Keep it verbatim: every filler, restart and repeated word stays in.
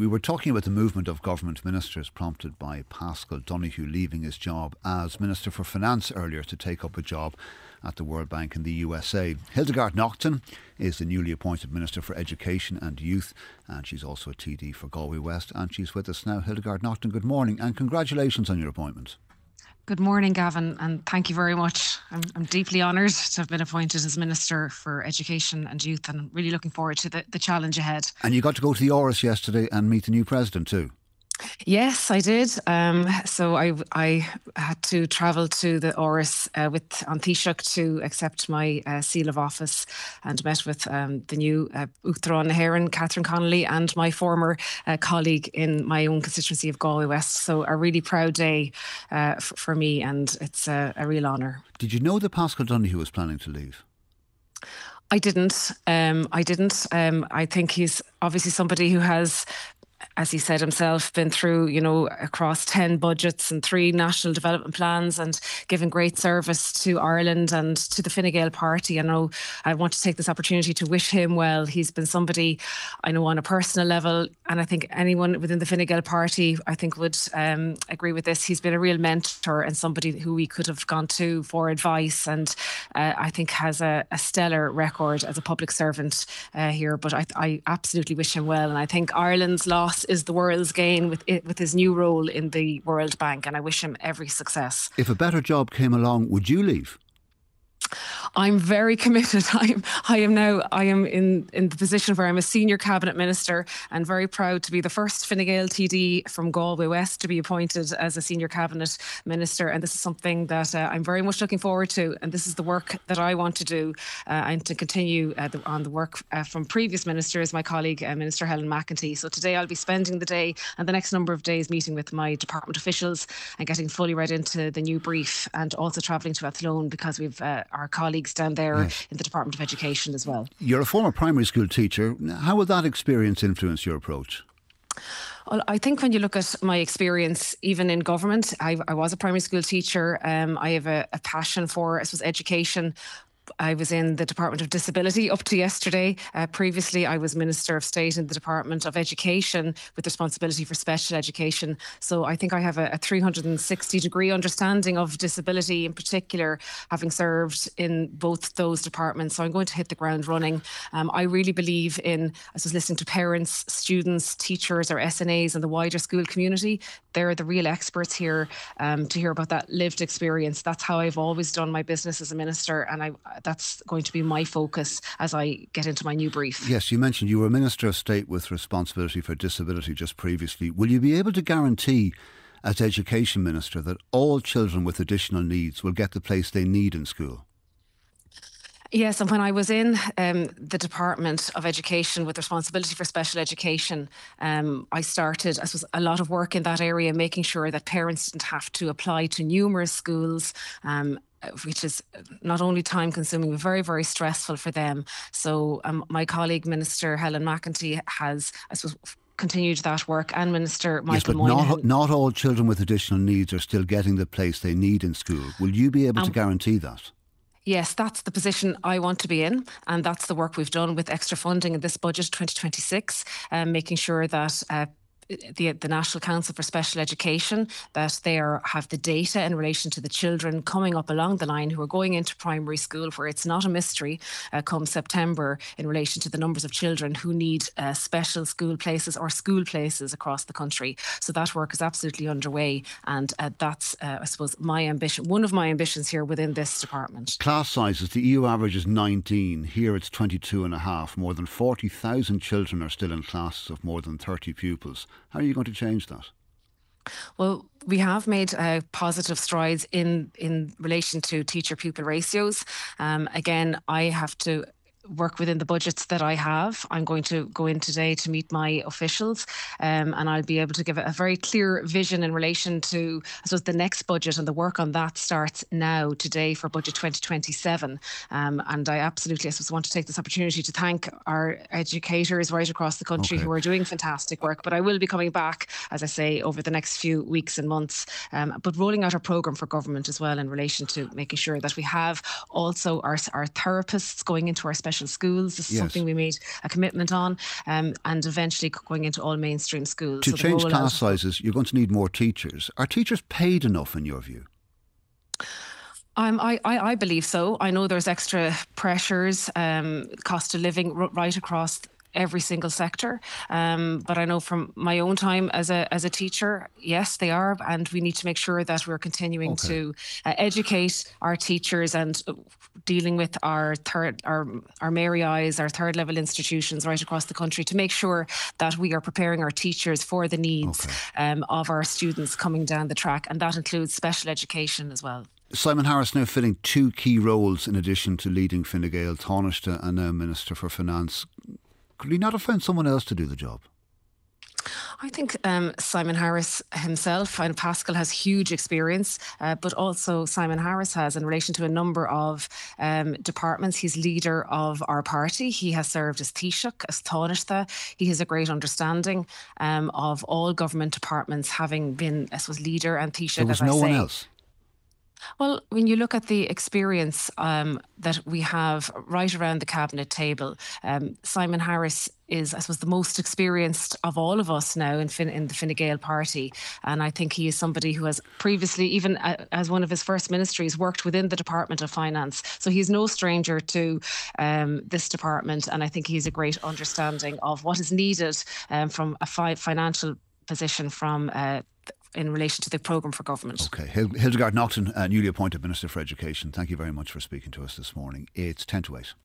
We were talking about the movement of government ministers prompted by Paschal Donohoe leaving his job as Minister for Finance earlier to take up a job at the World Bank in the U S A. Hildegarde Naughton is the newly appointed Minister for Education and Youth, and she's also a T D for Galway West, and she's with us now. Hildegarde Naughton, good morning and congratulations on your appointment. Good morning, Gavin, and thank you very much. I'm, I'm deeply honoured to have been appointed as Minister for Education and Youth, and really looking forward to the, the challenge ahead. And you got to go to the Áras yesterday and meet the new President too. Yes, I did. Um, so I I had to travel to the Áras uh, with An Taoiseach to accept my uh, seal of office, and met with um, the new uh, Uachtaráin na hÉireann, Catherine Connolly, and my former uh, colleague in my own constituency of Galway West. So a really proud day uh, f- for me, and it's a, a real honour. Did you know that Paschal Donohoe was planning to leave? I didn't. Um, I didn't. Um, I think he's obviously somebody who has, as he said himself, been through, you know, across ten budgets and three national development plans, and given great service to Ireland and to the Fine Gael party. I know I want to take this opportunity to wish him well. He's been somebody I know on a personal level, and I think anyone within the Fine Gael party, I think, would um, agree with this. He's been a real mentor and somebody who we could have gone to for advice, and uh, I think has a, a stellar record as a public servant uh, here. But I, I absolutely wish him well, and I think Ireland's loss is the world's gain with it, with his new role in the World Bank, and I wish him every success. If a better job came along, would you leave? I'm very committed. I am. I am now. I am in, in the position where I'm a senior cabinet minister, and very proud to be the first Fine Gael T D from Galway West to be appointed as a senior cabinet minister. And this is something that uh, I'm very much looking forward to. And this is the work that I want to do, uh, and to continue uh, the, on the work uh, from previous ministers, my colleague uh, Minister Helen McEntee. So today I'll be spending the day and the next number of days meeting with my department officials and getting fully right into the new brief, and also travelling to Athlone because we've uh, our colleagues down there yes. in the Department of Education as well. You're a former primary school teacher. How will that experience influence your approach? Well, I think when you look at my experience, even in government, I, I was a primary school teacher. Um, I have a, a passion for, I suppose, education. I was in the Department of Disability up to yesterday. Uh, previously, I was Minister of State in the Department of Education with responsibility for special education. So I think I have a, a three hundred sixty degree understanding of disability in particular, having served in both those departments. So I'm going to hit the ground running. Um, I really believe in, I was listening to parents, students, teachers, our S N As and the wider school community. They're the real experts here um, to hear about that lived experience. That's how I've always done my business as a minister, and I that's going to be my focus as I get into my new brief. Yes, you mentioned you were Minister of State with responsibility for disability just previously. Will you be able to guarantee as Education Minister that all children with additional needs will get the place they need in school? Yes, and when I was in um, the Department of Education with responsibility for special education, um, I started, I suppose, a lot of work in that area, making sure that parents didn't have to apply to numerous schools, um, which is not only time consuming, but very, very stressful for them. So um, my colleague, Minister Helen McEntee, has, I suppose, continued that work, and Minister Michael yes, but Moynihan. Not, not all children with additional needs are still getting the place they need in school. Will you be able um, to guarantee that? Yes, that's the position I want to be in, and that's the work we've done with extra funding in this budget twenty twenty-six, um, making sure that uh, The, the National Council for Special Education, that they are, have the data in relation to the children coming up along the line who are going into primary school, where it's not a mystery uh, come September in relation to the numbers of children who need uh, special school places or school places across the country. So that work is absolutely underway, and uh, that's, uh, I suppose, my ambition, one of my ambitions here within this department. Class sizes, the E U average is nineteen. Here it's twenty-two and a half. More than forty thousand children are still in classes of more than thirty pupils. How are you going to change that? Well, we have made uh, positive strides in, in relation to teacher-pupil ratios. Um, again, I have to work within the budgets that I have. I'm going to go in today to meet my officials, um, and I'll be able to give a very clear vision in relation to, I suppose, the next budget, and the work on that starts now, today, for budget twenty twenty-seven. Um, and I absolutely, I suppose, want to take this opportunity to thank our educators right across the country okay. who are doing fantastic work. But I will be coming back, as I say, over the next few weeks and months, um, but rolling out our programme for government as well in relation to making sure that we have also our, our therapists going into our special special schools. This is Yes. something we made a commitment on, um, and eventually going into all mainstream schools. To So the change rollout- class sizes, you're going to need more teachers. Are teachers paid enough in your view? Um, I, I, I believe so. I know there's extra pressures, um, cost of living r- right across every single sector. Um, but I know from my own time as a as a teacher, yes, they are, and we need to make sure that we're continuing Okay. to uh, educate our teachers and uh, dealing with our third, our our Mary I's, our third level institutions right across the country to make sure that we are preparing our teachers for the needs Okay. um, of our students coming down the track, and that includes special education as well. Simon Harris now filling two key roles in addition to leading Fine Gael, Taoiseach and now Minister for Finance. Could he not have found someone else to do the job? I think um, Simon Harris himself, and Pascal has huge experience, uh, but also Simon Harris has in relation to a number of um, departments. He's leader of our party. He has served as Taoiseach, as Taoiseach. He has a great understanding um, of all government departments, having been, I suppose, leader and Taoiseach. There was as no I one say. else. Well, when you look at the experience um, that we have right around the cabinet table, um, Simon Harris is, I suppose, the most experienced of all of us now in, fin- in the Fine Gael party. And I think he is somebody who has previously, even uh, as one of his first ministries, worked within the Department of Finance. So he's no stranger to um, this department. And I think he has a great understanding of what is needed um, from a fi- financial position from uh, in relation to the programme for government. Okay. Hil- Hildegard Naughton, uh, newly appointed Minister for Education, thank you very much for speaking to us this morning. It's ten to eight.